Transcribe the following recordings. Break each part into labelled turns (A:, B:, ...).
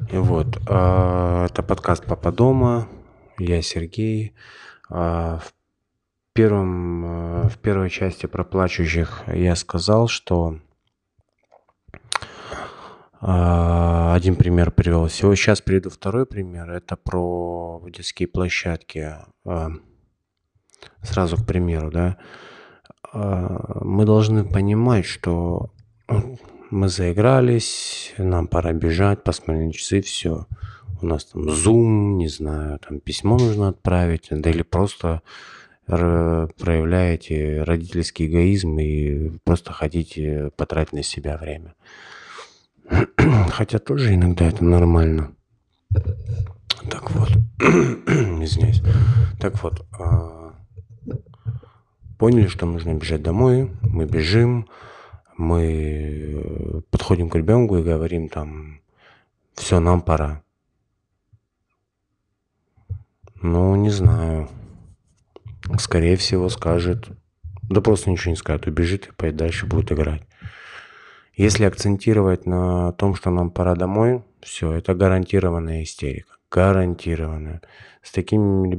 A: Это подкаст «Папа дома». Я Сергей. В первой части про плачущих я сказал, что один пример привел. Сейчас приведу второй пример. Это про детские площадки. Сразу к примеру, да. Мы должны понимать, что мы заигрались, нам пора бежать, посмотреть на часы, все. У нас там Zoom, не знаю, там письмо нужно отправить, да или просто проявляете родительский эгоизм и просто хотите потратить на себя время. Хотя тоже иногда это нормально. Так вот, извиняюсь. Так вот, поняли, что нужно бежать домой, мы бежим, мы подходим к ребенку и говорим там, все, нам пора. Ну, не знаю. Скорее всего, скажет, да просто ничего не скажет, убежит и пойдет дальше будет играть. Если акцентировать на том, что нам пора домой, все, это гарантированная истерика. Гарантированная. С такими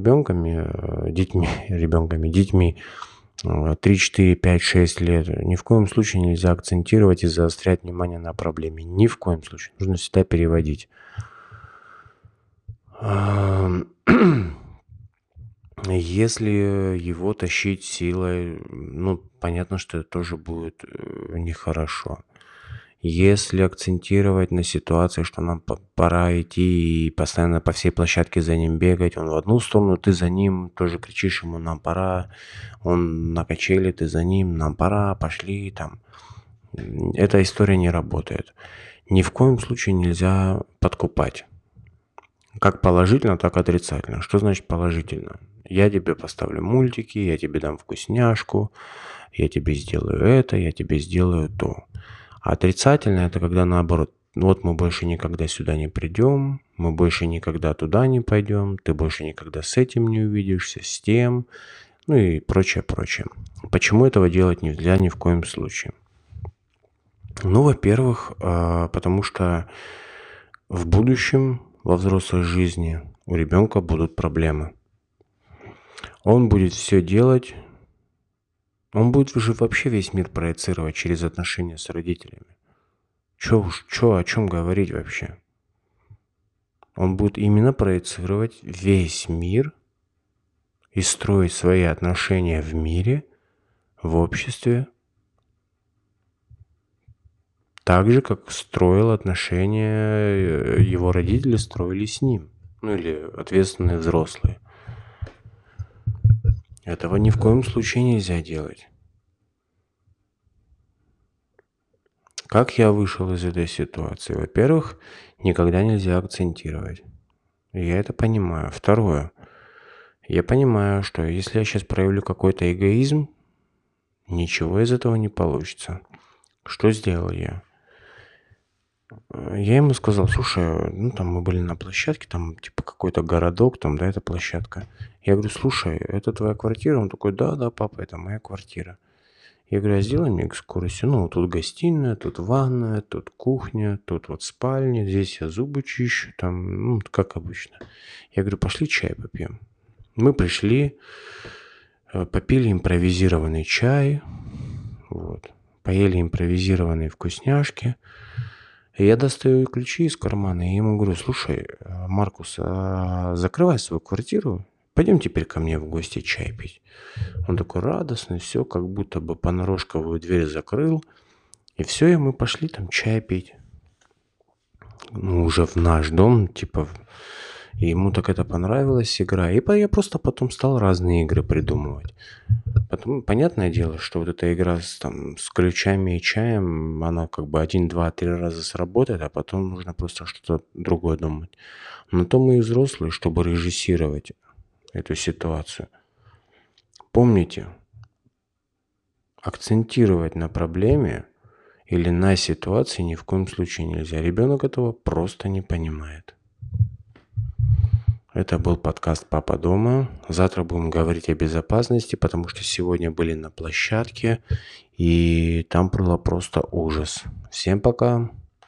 A: детьми 3, 4, 5, 6 лет ни в коем случае нельзя акцентировать и заострять внимание на проблеме. Ни в коем случае. Нужно всегда переводить. Если его тащить силой, понятно, что это тоже будет нехорошо. Если акцентировать на ситуации, что нам пора идти и постоянно по всей площадке за ним бегать, он в одну сторону, ты за ним, тоже кричишь ему, нам пора, он на качели, ты за ним, нам пора, пошли, там. Эта история не работает. Ни в коем случае нельзя подкупать. Как положительно, так и отрицательно. Что значит положительно? Я тебе поставлю мультики, я тебе дам вкусняшку, я тебе сделаю это, я тебе сделаю то. А отрицательно это когда наоборот. Вот мы больше никогда сюда не придем, мы больше никогда туда не пойдем, ты больше никогда с этим не увидишься, с тем, и прочее, прочее. Почему этого делать нельзя ни в коем случае? Во-первых, потому что в будущем, во взрослой жизни, у ребенка будут проблемы. Он будет все делать, он будет уже вообще весь мир проецировать через отношения с родителями. О чем говорить вообще? Он будет именно проецировать весь мир и строить свои отношения в мире, в обществе, так же, как строил отношения его родители строили с ним. Или ответственные взрослые. Этого ни в коем случае нельзя делать. Как я вышел из этой ситуации? Во-первых, никогда нельзя акцентировать. Я это понимаю. Второе. Я понимаю, что если я сейчас проявлю какой-то эгоизм, ничего из этого не получится. Что сделал я? Я ему сказал, слушай, там мы были на площадке, там типа какой-то городок, там, да, это площадка. Я говорю, слушай, это твоя квартира? Он такой, да, папа, это моя квартира. Я говорю, сделай мне экскурсию. Тут гостиная, тут ванная, тут кухня, тут вот спальня, здесь я зубы чищу, там, как обычно. Я говорю, пошли чай попьем. Мы пришли, попили импровизированный чай, поели импровизированные вкусняшки. И я достаю ключи из кармана и ему говорю, слушай, Маркус, закрывай свою квартиру, пойдем теперь ко мне в гости чай пить. Он такой радостный, все, как будто бы понарошковую дверь закрыл. И все, и мы пошли там чай пить. Уже в наш дом, и ему так это понравилась игра. И я просто потом стал разные игры придумывать. Потом, понятное дело, что вот эта игра с ключами и чаем, она как бы 1, 2, 3 раза сработает, а потом нужно просто что-то другое думать. Но то мы и взрослые, чтобы режиссировать эту ситуацию. Помните, акцентировать на проблеме или на ситуации ни в коем случае нельзя. Ребенок этого просто не понимает. Это был подкаст «Папа дома». Завтра будем говорить о безопасности, потому что сегодня были на площадке, и там было просто ужас. Всем пока!